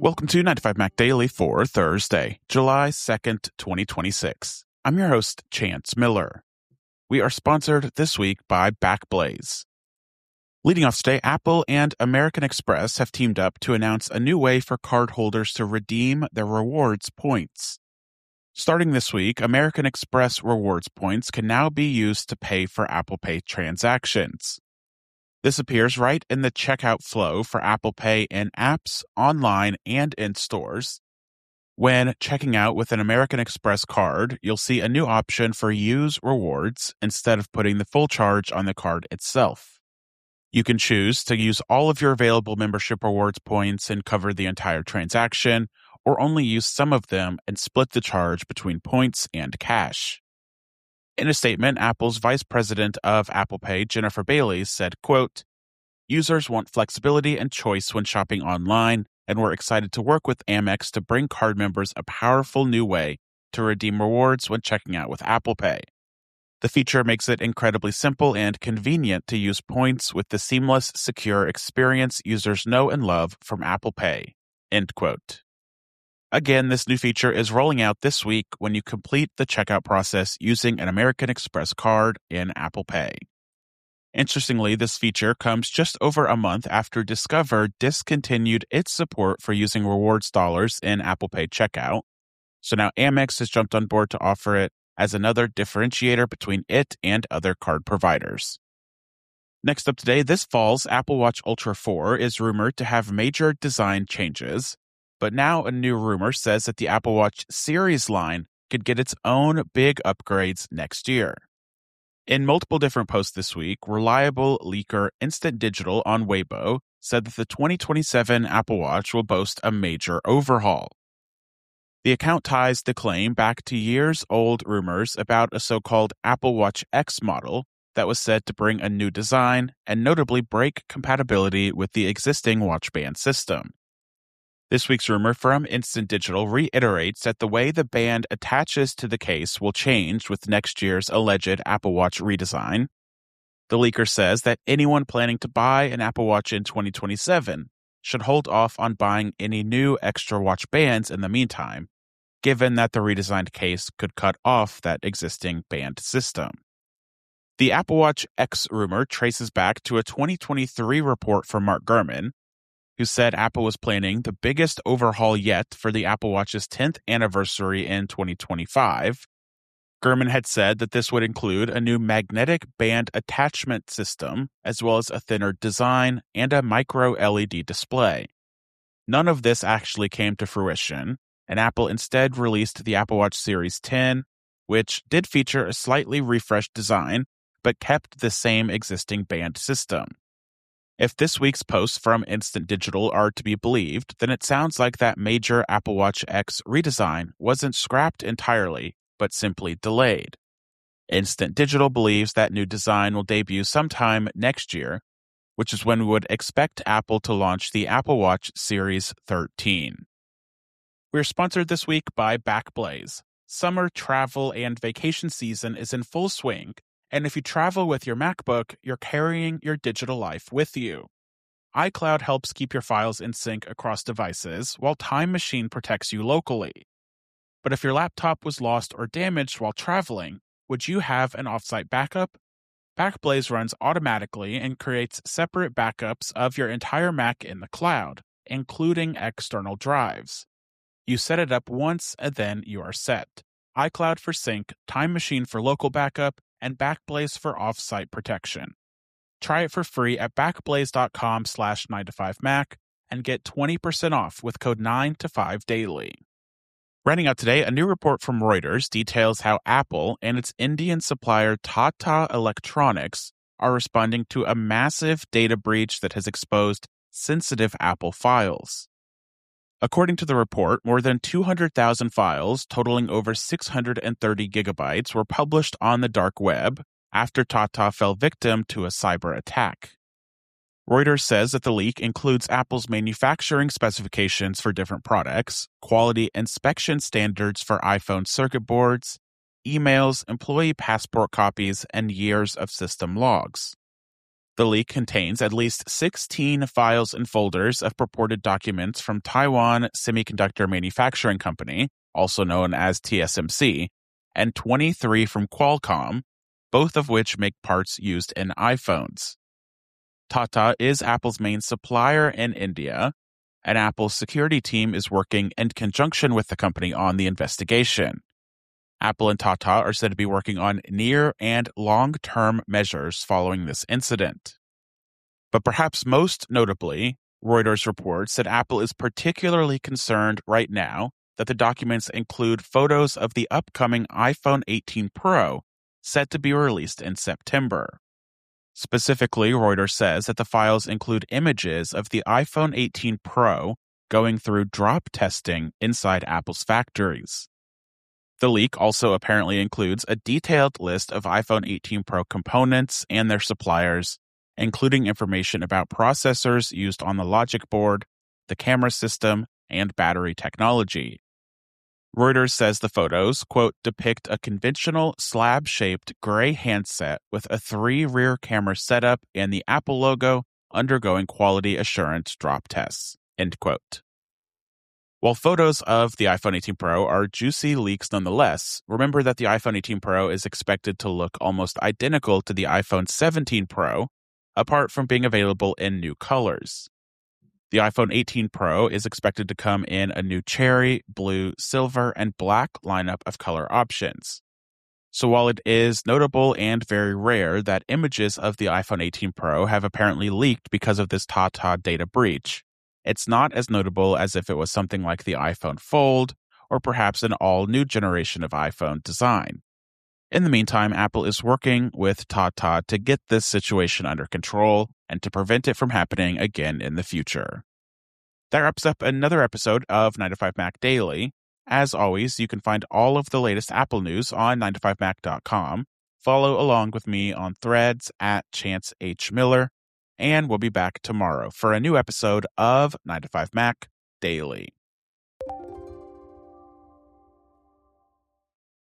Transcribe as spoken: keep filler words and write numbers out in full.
Welcome to ninety-five Mac Daily for Thursday, July second, twenty twenty-six. I'm your host, Chance Miller. We are sponsored this week by Backblaze. Leading off today, Apple and American Express have teamed up to announce a new way for cardholders to redeem their rewards points. Starting this week, American Express rewards points can now be used to pay for Apple Pay transactions. This appears right in the checkout flow for Apple Pay in apps, online, and in stores. When checking out with an American Express card, you'll see a new option for Use Rewards instead of putting the full charge on the card itself. You can choose to use all of your available membership rewards points and cover the entire transaction, or only use some of them and split the charge between points and cash. In a statement, Apple's Vice President of Apple Pay, Jennifer Bailey, said, quote, "Users want flexibility and choice when shopping online, and we're excited to work with Amex to bring card members a powerful new way to redeem rewards when checking out with Apple Pay. The feature makes it incredibly simple and convenient to use points with the seamless, secure experience users know and love from Apple Pay." End quote. Again, this new feature is rolling out this week when you complete the checkout process using an American Express card in Apple Pay. Interestingly, this feature comes just over a month after Discover discontinued its support for using rewards dollars in Apple Pay checkout. So now Amex has jumped on board to offer it as another differentiator between it and other card providers. Next up today, this fall's Apple Watch Ultra four is rumored to have major design changes. But now a new rumor says that the Apple Watch series line could get its own big upgrades next year. In multiple different posts this week, reliable leaker Instant Digital on Weibo said that the twenty twenty-seven Apple Watch will boast a major overhaul. The account ties the claim back to years-old rumors about a so-called Apple Watch X model that was said to bring a new design and notably break compatibility with the existing watch band system. This week's rumor from Instant Digital reiterates that the way the band attaches to the case will change with next year's alleged Apple Watch redesign. The leaker says that anyone planning to buy an Apple Watch in twenty twenty-seven should hold off on buying any new extra watch bands in the meantime, given that the redesigned case could cut off that existing band system. The Apple Watch X rumor traces back to a twenty twenty-three report from Mark Gurman, who said Apple was planning the biggest overhaul yet for the Apple Watch's tenth anniversary in twenty twenty-five. Gurman had said that this would include a new magnetic band attachment system, as well as a thinner design and a micro L E D display. None of this actually came to fruition, and Apple instead released the Apple Watch Series ten, which did feature a slightly refreshed design, but kept the same existing band system. If this week's posts from Instant Digital are to be believed, then it sounds like that major Apple Watch X redesign wasn't scrapped entirely, but simply delayed. Instant Digital believes that new design will debut sometime next year, which is when we would expect Apple to launch the Apple Watch Series thirteen. We're sponsored this week by Backblaze. Summer travel and vacation season is in full swing, and if you travel with your MacBook, you're carrying your digital life with you. iCloud helps keep your files in sync across devices, while Time Machine protects you locally. But if your laptop was lost or damaged while traveling, would you have an offsite backup? Backblaze runs automatically and creates separate backups of your entire Mac in the cloud, including external drives. You set it up once and then you are set. iCloud for sync, Time Machine for local backup, and Backblaze for off-site protection. Try it for free at backblaze.com slash 9to5mac and get twenty percent off with code nine to five daily. Running out today, a new report from Reuters details how Apple and its Indian supplier Tata Electronics are responding to a massive data breach that has exposed sensitive Apple files. According to the report, more than two hundred thousand files, totaling over six hundred thirty gigabytes, were published on the dark web after Tata fell victim to a cyber attack. Reuters says that the leak includes Apple's manufacturing specifications for different products, quality inspection standards for iPhone circuit boards, emails, employee passport copies, and years of system logs. The leak contains at least sixteen files and folders of purported documents from Taiwan Semiconductor Manufacturing Company, also known as T S M C, and twenty-three from Qualcomm, both of which make parts used in iPhones. Tata is Apple's main supplier in India, and Apple's security team is working in conjunction with the company on the investigation. Apple and Tata are said to be working on near and long-term measures following this incident. But perhaps most notably, Reuters reports that Apple is particularly concerned right now that the documents include photos of the upcoming iPhone eighteen Pro, set to be released in September. Specifically, Reuters says that the files include images of the iPhone eighteen Pro going through drop testing inside Apple's factories. The leak also apparently includes a detailed list of iPhone eighteen Pro components and their suppliers, including information about processors used on the logic board, the camera system, and battery technology. Reuters says the photos, quote, depict a conventional slab-shaped gray handset with a three rear camera setup and the Apple logo undergoing quality assurance drop tests, end quote. While photos of the iPhone eighteen Pro are juicy leaks nonetheless, remember that the iPhone eighteen Pro is expected to look almost identical to the iPhone seventeen Pro, apart from being available in new colors. The iPhone eighteen Pro is expected to come in a new cherry, blue, silver, and black lineup of color options. So while it is notable and very rare that images of the iPhone eighteen Pro have apparently leaked because of this Tata data breach, it's not as notable as if it was something like the iPhone Fold or perhaps an all-new generation of iPhone design. In the meantime, Apple is working with Tata to get this situation under control and to prevent it from happening again in the future. That wraps up another episode of nine to five Mac Daily. As always, you can find all of the latest Apple news on nine to five mac dot com. Follow along with me on Threads at Chance H. Miller. And we'll be back tomorrow for a new episode of nine to five Mac Daily.